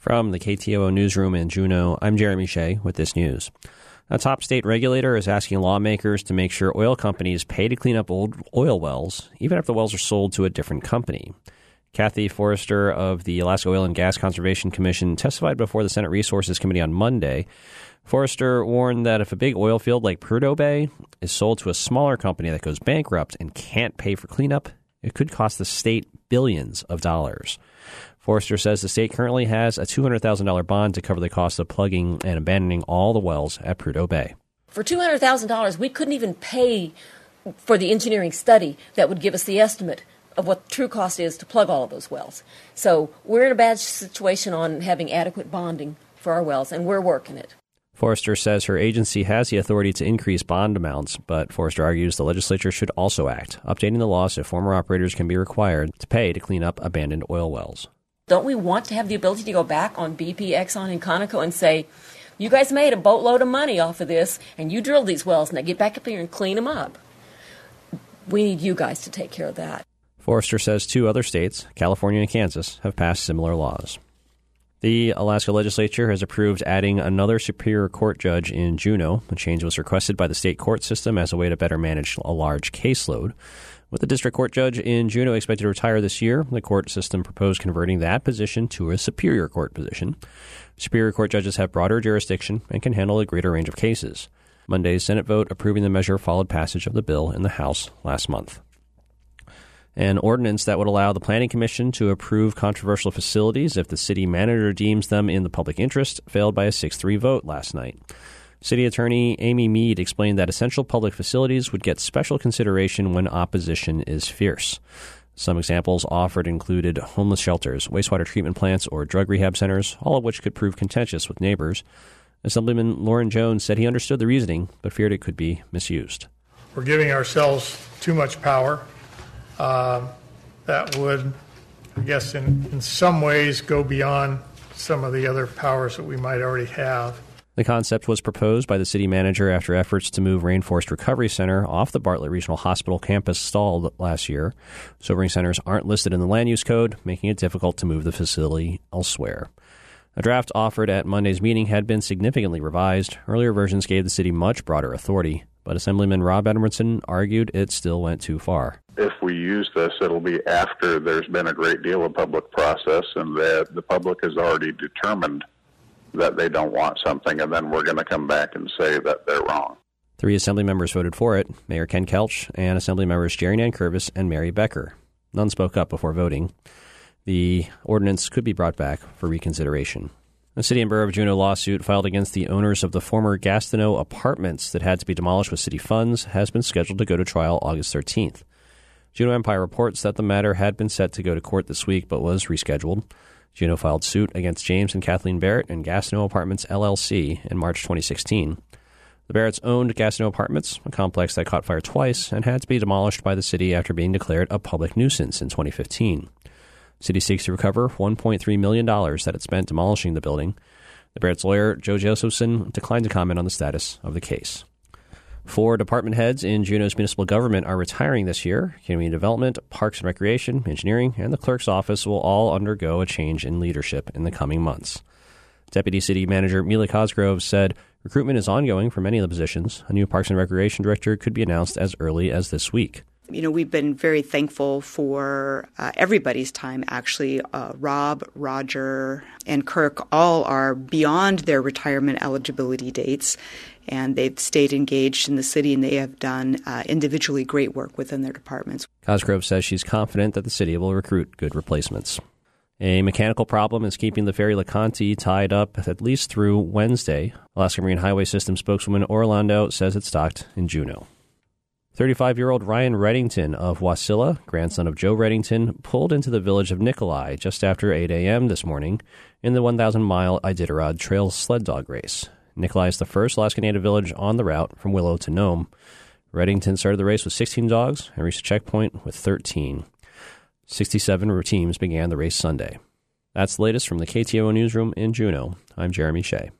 From the KTOO newsroom in Juneau, I'm Jeremy Shea with this news. A top state regulator is asking lawmakers to make sure oil companies pay to clean up old oil wells, even if the wells are sold to a different company. Kathy Forrester of the Alaska Oil and Gas Conservation Commission testified before the Senate Resources Committee on Monday. Forrester warned that if a big oil field like Prudhoe Bay is sold to a smaller company that goes bankrupt and can't pay for cleanup, it could cost the state billions of dollars. Forrester says the state currently has a $200,000 bond to cover the cost of plugging and abandoning all the wells at Prudhoe Bay. For $200,000, we couldn't even pay for the engineering study that would give us the estimate of what the true cost is to plug all of those wells. So we're in a bad situation on having adequate bonding for our wells, and we're working it. Forrester says her agency has the authority to increase bond amounts, but Forrester argues the legislature should also act, updating the law so former operators can be required to pay to clean up abandoned oil wells. Don't we want to have the ability to go back on BP, Exxon, and Conoco and say, you guys made a boatload of money off of this, and you drilled these wells, now get back up here and clean them up. We need you guys to take care of that. Forrester says two other states, California and Kansas, have passed similar laws. The Alaska legislature has approved adding another Superior Court judge in Juneau. The change was requested by the state court system as a way to better manage a large caseload. With the district court judge in Juneau expected to retire this year, the court system proposed converting that position to a Superior Court position. Superior Court judges have broader jurisdiction and can handle a greater range of cases. Monday's Senate vote approving the measure followed passage of the bill in the House last month. An ordinance that would allow the Planning Commission to approve controversial facilities if the city manager deems them in the public interest failed by a 6-3 vote last night. City Attorney Amy Mead explained that essential public facilities would get special consideration when opposition is fierce. Some examples offered included homeless shelters, wastewater treatment plants, or drug rehab centers, all of which could prove contentious with neighbors. Assemblyman Lauren Jones said he understood the reasoning, but feared it could be misused. We're giving ourselves too much power. That would, I guess, in some ways go beyond some of the other powers that we might already have. The concept was proposed by the city manager after efforts to move Rainforest Recovery Center off the Bartlett Regional Hospital campus stalled last year. Sobering centers aren't listed in the land use code, making it difficult to move the facility elsewhere. A draft offered at Monday's meeting had been significantly revised. Earlier versions gave the city much broader authority, but Assemblyman Rob Edmondson argued it still went too far. If we use this, it'll be after there's been a great deal of public process and that the public has already determined that they don't want something, and then we're going to come back and say that they're wrong. 3 Assembly members voted for it, Mayor Ken Kelch and Assembly members Jerry Nankervis and Mary Becker. None spoke up before voting. The ordinance could be brought back for reconsideration. A City and Borough of Juneau lawsuit filed against the owners of the former Gastineau apartments that had to be demolished with city funds has been scheduled to go to trial August 13th. Juneau Empire reports that the matter had been set to go to court this week but was rescheduled. Juneau filed suit against James and Kathleen Barrett and Gastineau Apartments, LLC, in March 2016. The Barretts owned Gastineau Apartments, a complex that caught fire twice and had to be demolished by the city after being declared a public nuisance in 2015. The city seeks to recover $1.3 million that it spent demolishing the building. The Barretts' lawyer, Joe Josephson, declined to comment on the status of the case. 4 department heads in Juneau's municipal government are retiring this year. Community Development, Parks and Recreation, Engineering, and the Clerk's Office will all undergo a change in leadership in the coming months. Deputy City Manager Mila Cosgrove said recruitment is ongoing for many of the positions. A new Parks and Recreation Director could be announced as early as this week. You know, we've been very thankful for everybody's time, actually. Rob, Roger, and Kirk all are beyond their retirement eligibility dates, and they've stayed engaged in the city, and they have done individually great work within their departments. Cosgrove says she's confident that the city will recruit good replacements. A mechanical problem is keeping the ferry LeConte tied up at least through Wednesday. Alaska Marine Highway System spokeswoman Orlando says it's docked in Juneau. 35-year-old Ryan Reddington of Wasilla, grandson of Joe Reddington, pulled into the village of Nikolai just after 8 a.m. this morning in the 1,000-mile Iditarod Trail sled dog race. Nikolai is the first Alaska Native village on the route from Willow to Nome. Reddington started the race with 16 dogs and reached a checkpoint with 13. 67 teams began the race Sunday. That's the latest from the KTOO newsroom in Juneau. I'm Jeremy Shea.